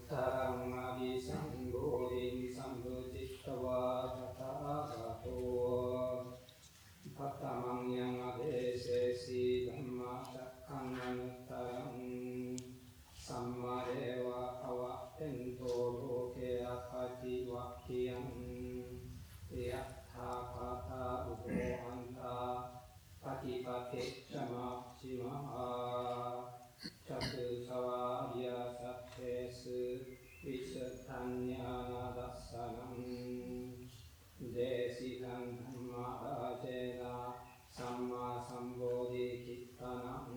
Uttarang abhisambodhin sambucittava tathagato Pattamang yang adesesi dhamma cakkang anuttarang Sammadeva avattento loke apati vakkiyang Yattha kata upo anta patipate camaksimaha Chatu savaya sattesu visattanyana dassanam Desitan dhamma rajena samma sambodhi kittanam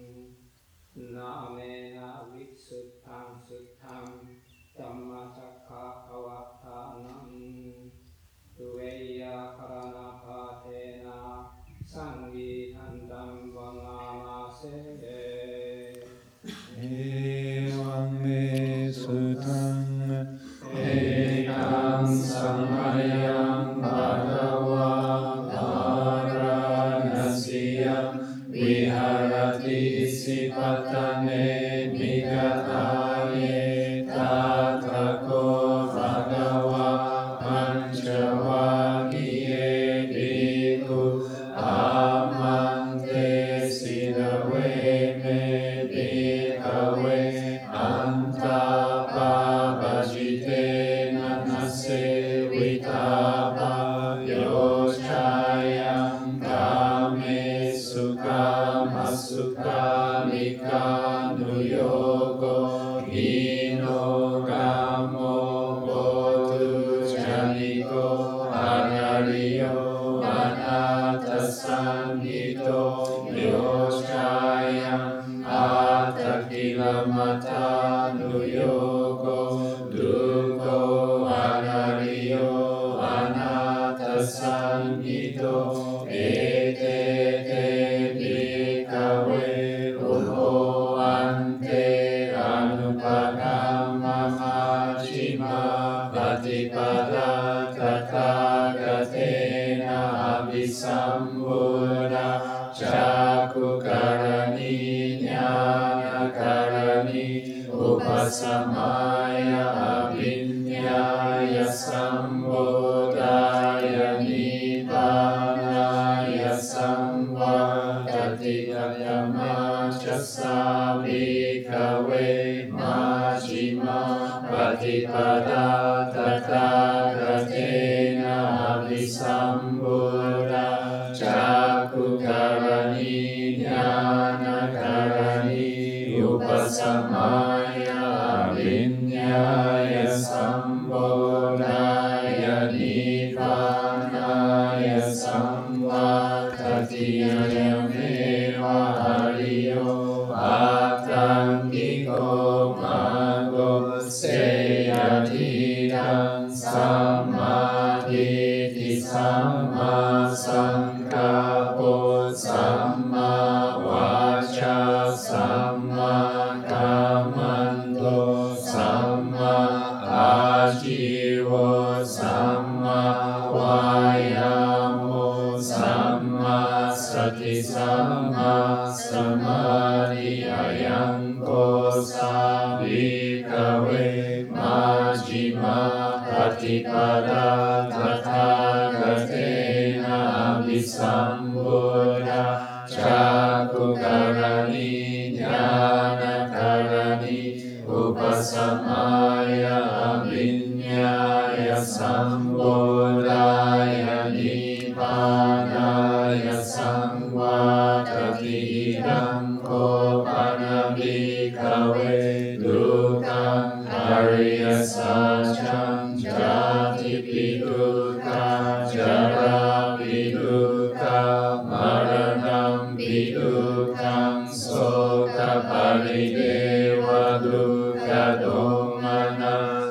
Namena vitsuttam suttam dhamma cakka pavattanam Tuveya karana patena sanghitantam vangamase Evam me sutang ekam samayam bhagava varanasya viharati sipatane vigataye tathako bhagava pancavakiye bhikkhu amante sidave me Antapavajite nanase vitapa yochayam kame sukha masukha nika nuyogo ino gamo botu janiko anariyo anatasanghito yochayam Atakilamata nuyogo duko anariyo anatasanghito etete bhikkhave uho ante anupagama majjhima patipada tathagatena abhisambuddha cakukarani karani upasamaya abhinyaya sambodhaya nibbanaya samvadati yamacasa bhikkhave majjhima patipada tathagatena abhisambuddha cakukarani Upasamaya abhinyaya sambodhaya nibbanaya samvadhatiyameva hariyo atangiko mago seyatidam samadhiti samma sankappo samma vaca samma kammanto samma ajivo samma vayamo samma sati samma samadhi ayangko sabhikkhave majjhima patipada tathagatena abhisambuddha cakukarani jnanakarani upasamaya abhinyaya sambodhaya nibbanaya samvadati idam kopana bhikkhave dukkhaṃ arya saccaṃ jati pidukkha jara pidukkha maranam pidukkhaṃ soka parideva dukkha domana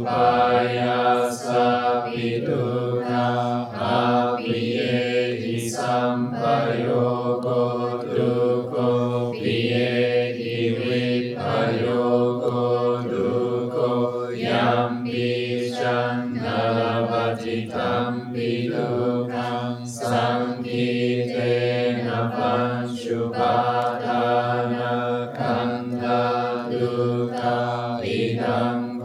supayasa pidukkha apiyehi sampayogo dukko piyehi vipayogo dukko yampi candalabhati tampi dukkhaṃ sankitena panchupadana kanda dukkha idam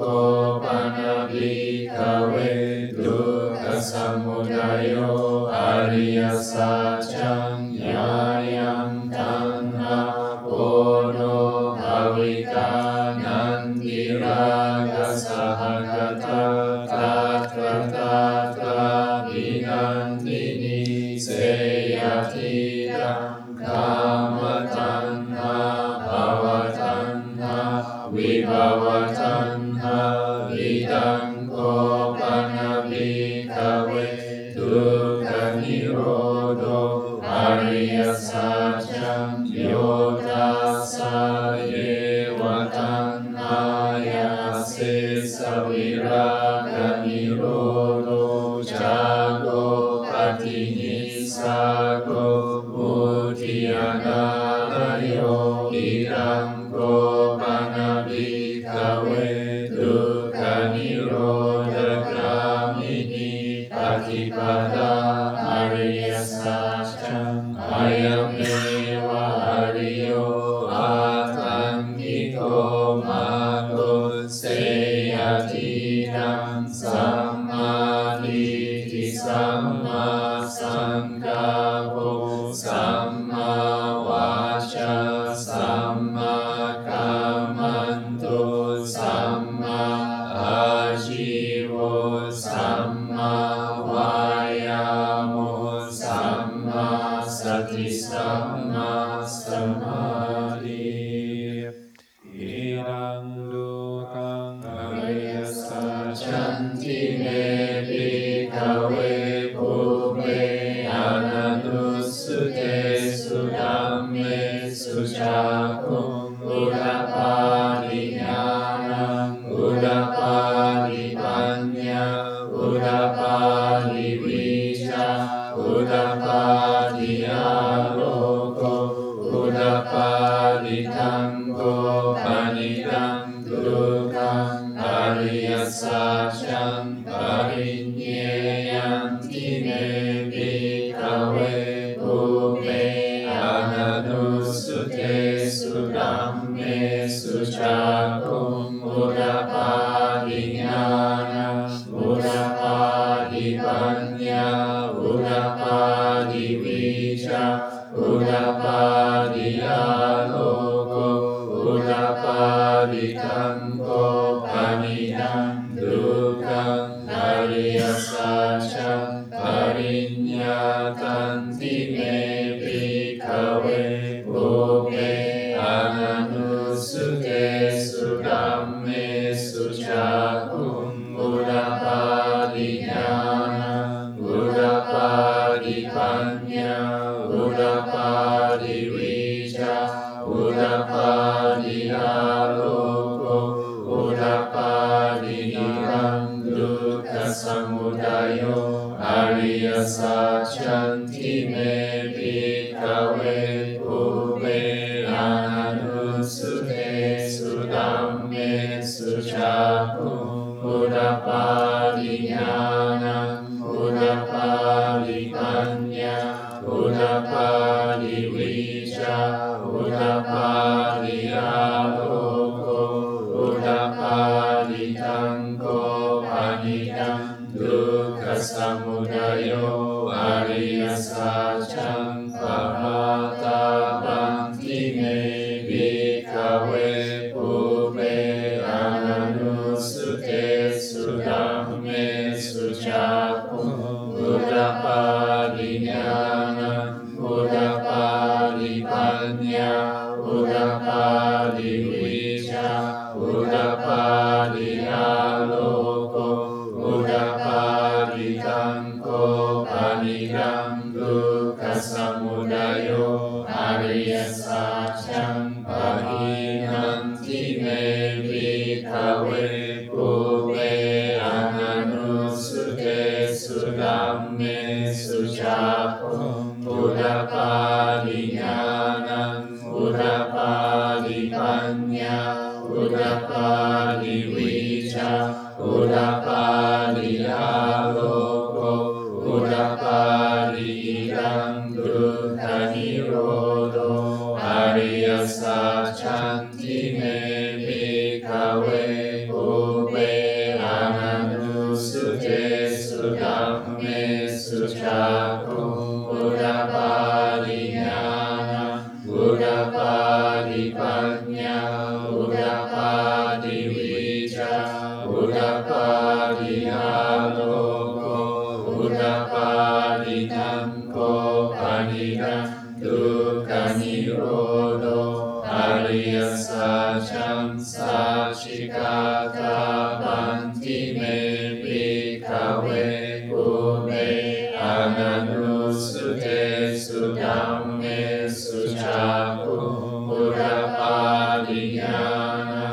ตัณหายาเสสวิรากนิโรโธจาโกปฏินิสสาโกมุทิยานาลโยอิรังโกปานาภิกขเวทุกขานิโรธกามินีปฏิปทาอริยสัจจังอายังเมวะอริโยอาทังกิโกมาโกเสยทิตังสัมมาทิฏฐิสัมมาสังกัปปะสัมมาวาจาสัมมากัมมันโตสัมมาอาชีวะสัมมาวายามะสัมมาสติสัมมาสมาธิอิรังดุกังอริยสัจจันติเมภิกขเวภูเปอานันตุสุเตสุธัมเมสุจักขุงอุรปาริญาณังอุรปาริปัญญาอุรปาริวิชาอุรปาริอาโลโกอุรปาริธังโกปานิตังทุกขังอริยสัจจังปริญเยยันติเมภิกขเวภูเปอานันตุสุเตสุธัมเมสุจักขุงอุรปาริญาณังอุรปาริปัญญาอุรปาริวิชาอุรปาริอาโลโกอุรปาริธังโกปานิตังทุกขังอริยสัจจังปริญญาตันติเมภิกขเวภูเปอานันตุสุเตสุธัมเมสุจักขุงอุรปาริญาณังอุรปาริปัญญาอุรปาริวิชาอุรปาริอาโลโกอุรปารินิรังดุกขสมุทัยโยอริยสัจจันติเมภิกขเวภูเปอานันตุสุเตสุธัมเมสุจักขุงอุรปาริญาณังอุรปาริปัญญาอุรปาริวิชาอุรปาริอาโลโกอุรปาริธังโกปานิตังทุกขสมุทัยโยอริยสัจจังปมาตาบันติเมภิกขเวภูเปอานันตุสุเตสุธัมเมสุจักขุงอุรปาริญาณังอุรปาริปัญญาอุรปาริวิชาอุรปาริอาโลโกอุรปาริธังโกปานิตังทุกขสมุทัยโยอริยสัจจังปรินันติเมภิกขเวภูเปอานันตุสุเตสุธัมเมสุจักขุงอุรปาริญาณังอุรปาริปัญญาอุรปาริวิชาอุรปาริอาโลโกอุรปาริรังดุกขานิโรโธอริยสัจจันติเมภิกขเวภูเปอานันตุสุเตสุธัมเมสุจักขุงอุรปาริญาณังอุรปาริปัญญาอุรปาริวิชาอุรปาริอาโลโกอุรปาริธังโกปานิตังทุกขานิโรโธอริยสัจจังสัจฉิกาตาบันติเมภิกขเวภูเปอานันตุสุเตสุธัมเมสุจักขุงอุรปาริญาณั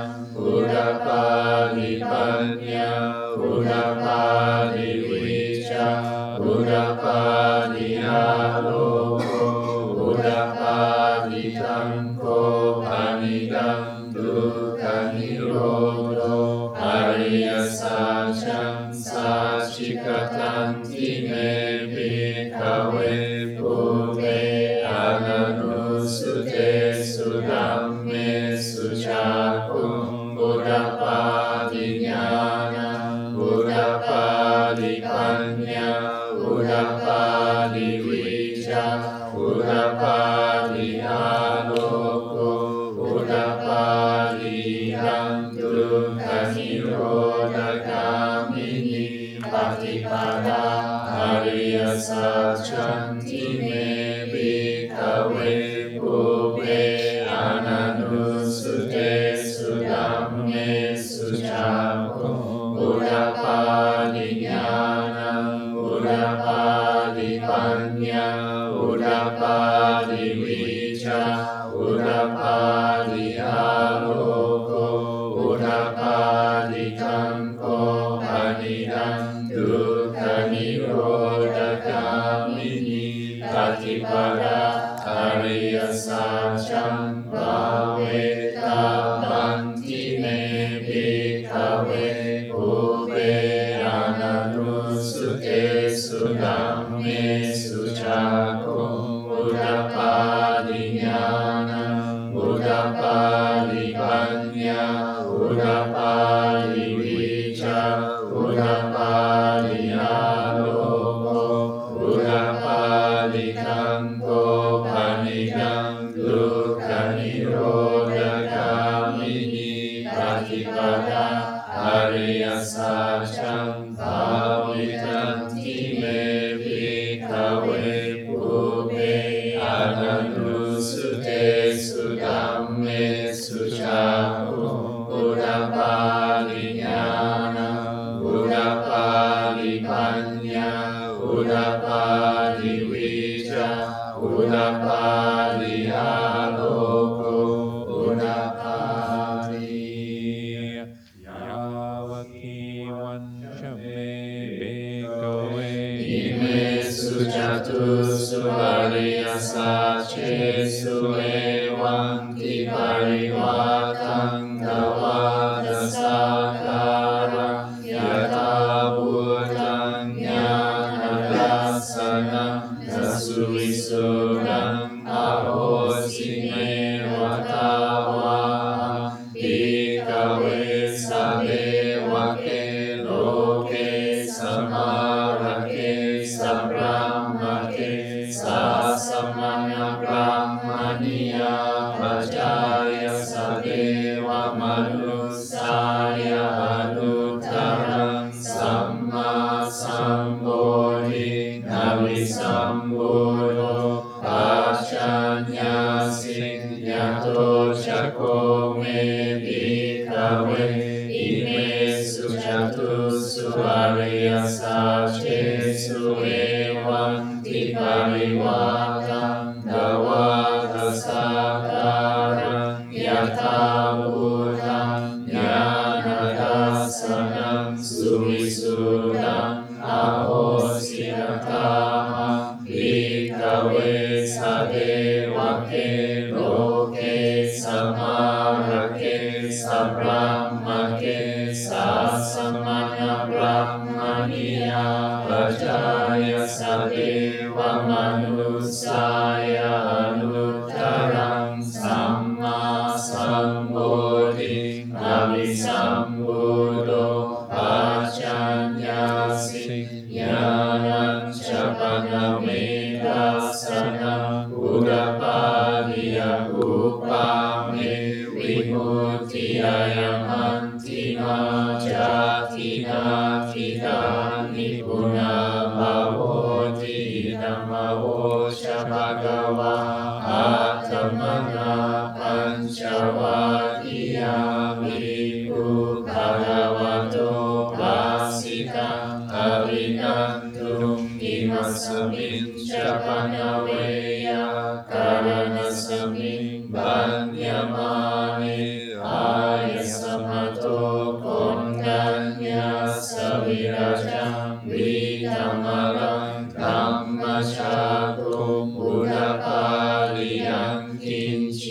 กขนิโรโธอริยสัจจังสัจฉิกตันทิเมภิกขเวภูเรอนันตุสุเตสุธัมเมสุจักขุงบุรพาติญาณังบุรพาติปัญญาบุรพาติวิชาบุรพาติอาโลโกบุรพาติรังทุกขนิโรธกามินีปฏิปทาอริยสัจจันทิเมภิกขเวภูเรอนันตุสุเตสุธัมเมสุจักขุงบุรพาติญาณังบุรพาติปัญญาบุรพาติวิชาบุรพาติอาโลโกบุรพาติกังโกปนิดังทุกขนิโรธกามินีปฏิปทาอริยสัจจังภาเวตาบันทิเมภิกขเวภูเรอนันตุสุเตสุธัมเมสุจักขุงบุรพาติญาณังบุรพาติปัญญาบุรพาติวิชาบุรพาติอาโลโกบุรพาติกังโกปนิดังทุกขนิโรธกามินีปฏิปทาอริยสัจจังภาวิตันทิเมภิกขเวภูเรอนันตุสุเตสุธัมเมสุจักขุงบุรพาติญาณังบุรพาติปัญญาบุรพาติวิชาบุรพาติอาโลโกบุรพาติยาวกีวันชเมเบกเวอิเมสุจตุสุอริยสัจเจสุเอวังติปริวาทังกวาทสักการังยะถาภูตังญาณทัสสนังทัสสุวิสุรังอโหสิเมวะตาวาภิกขเวสะเดวะเกโลเกสัมมาระเกสัพพะมะเกสัสสะมณะพรหมณิยาปัจจายสะเทวมนุสสายานุตตรังสัมมาสัมโพธินาวิสัมพุทโธปัจจัญญาสิงยโตจักโกเมภิกขเวอิเมสุจตุสุอริยสัจเจสุเอวันติปริวาทังกวาทสักการังยะถาภูตังญาณทัสสนังสุวิสุรังอโหสิยถาหังภิกขเวสะเดวะเกโลเกสัมมาระเกสัพพะมะเกสัสสะมณะพรหมณิยาปัจจายสะเทวมนุสสายานุตตรังสัมมาสัมโพธินาวิสัมพุทโธปัจจัญญาสิญาณัญจปนเมตัสสนังอุรปาทิยอุปาเมวิมุตติยมันติมาจาตินาทิตานิปุนาภโวติธัมโมชะภะคะวะอะธัมมังปัญจวัคคียามิภูภควโตภาสิตังอภินันตุอิมัสสมิงจะปนเวยการณสมิงบัญญมานิอายสัมมโตโกณัญญาสวิราจังวิธัมมรังธัมมชาตุบุรพาลิยังกินจ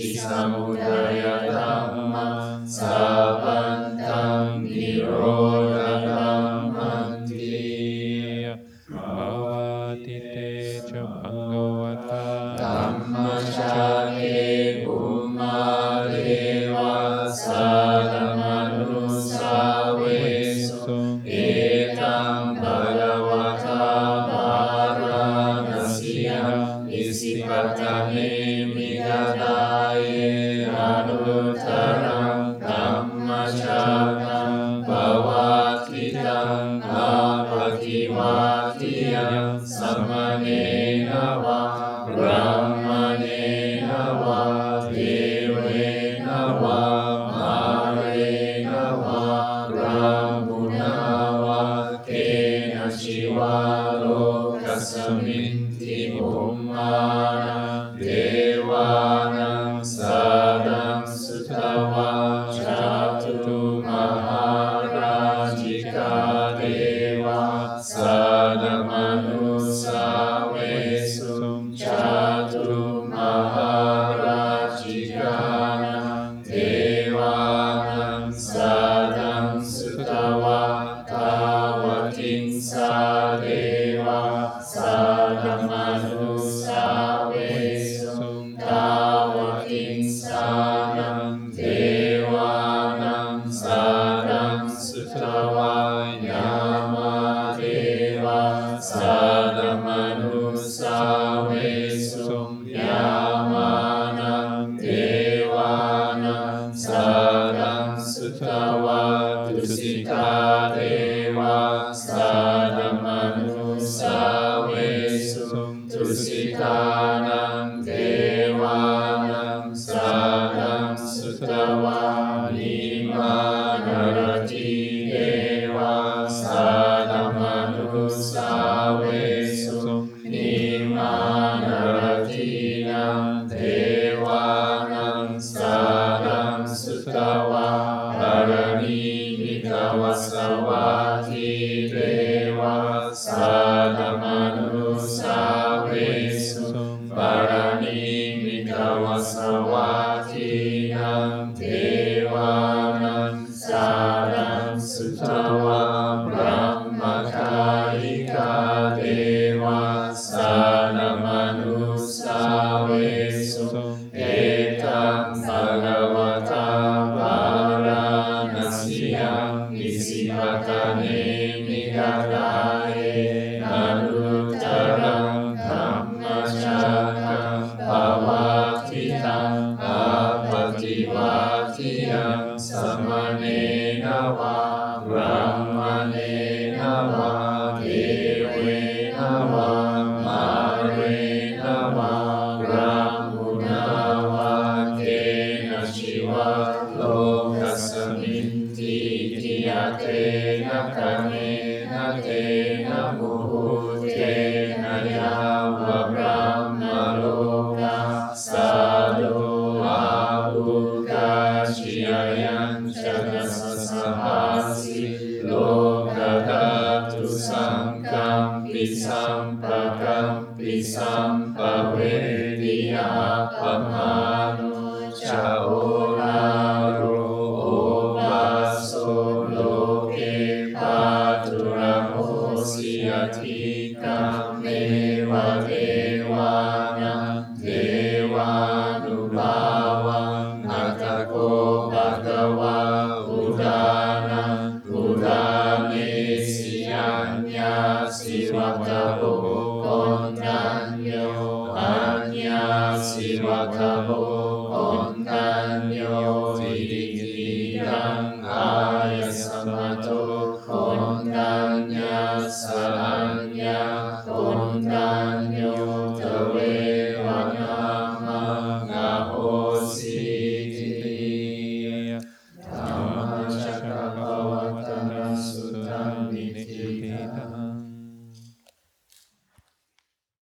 สัพพันตังนิโรธกัมมันติภาวะติเตชะภะคะวะตาธัมมชาเกภูมาเรวะสัตมนุสาเวสุเอตังภะคะวะตาภารณสียังอิสิปตะเนมิกตาเยอนุตตรังธัมมชากังภวติตังอาภคิวาติยังสัมมาเนนะวะพระมเนนะวะเทเวนะวะมาเรนะวะรามุนาวะเกนะชิวาโลกัสสมินติภุมมานังเทวานังสารังสุตวะจาตุมหาราชิกาเทวะสัตมนุสาเวสุจาตุมหาราชิกานังเทวานังสัตตังสุตวะทาวติงสาเทวะสัตมนุสาเวสุทาวติงสานังเทวานังสัตตังสุตวะยามาเทวะสัตมนุสาเวสุยามานังเทวานังสัตตังสุตวะตุสิตาเทวะสัตมนุสาเวสุตุสิตานังเทวานังสัตตังสุตวะนิมานรติเทวะสัตมนุสาเวสุนิมานรตินังเทวานังสัตตังสุตวะปรณิมิตวสวัตถิเทวะสัตมนุสาเวสุปรณิมิตวสวัตถินังเทวานังสัตตังสุตวะพระมคาริกาเทวะสัตมนุสาเวสุเอตังภะคะวะตาภารณสียังอิสิปตะเนมิกตาเยอนุตตรังธัมมชากังภวติตังอาปฏิวาทิยังสัมมาเนนะวะพระมเนนะวะเทเวนะวะมาเรนะวะรามุนาวะเกนะชิวะโลกัสสมินติทิยเตนะคะเนนะเตนะมุหุเตนะยาวะพระมโลกัสสะโลอาหุกาชิยยัญชนะสัสสะหาสิโลกทัตตุสังกัมปิสัมปะกัมปิสัมปะเวทิยาปมานุชาโอลาโรโอวาโสโลเกปัตุระโหสิยติกัมเมวะเทวานังเทวานุภาวังอัตตโกภะคะวะอุทานังอุทาเนสิยัญญาสิวัตโพคนทัญโยอัญญาสิวัตโพคนทัญโยวิริยัง อายสัมมาโตคนทัญญาสัญญาคนทัญ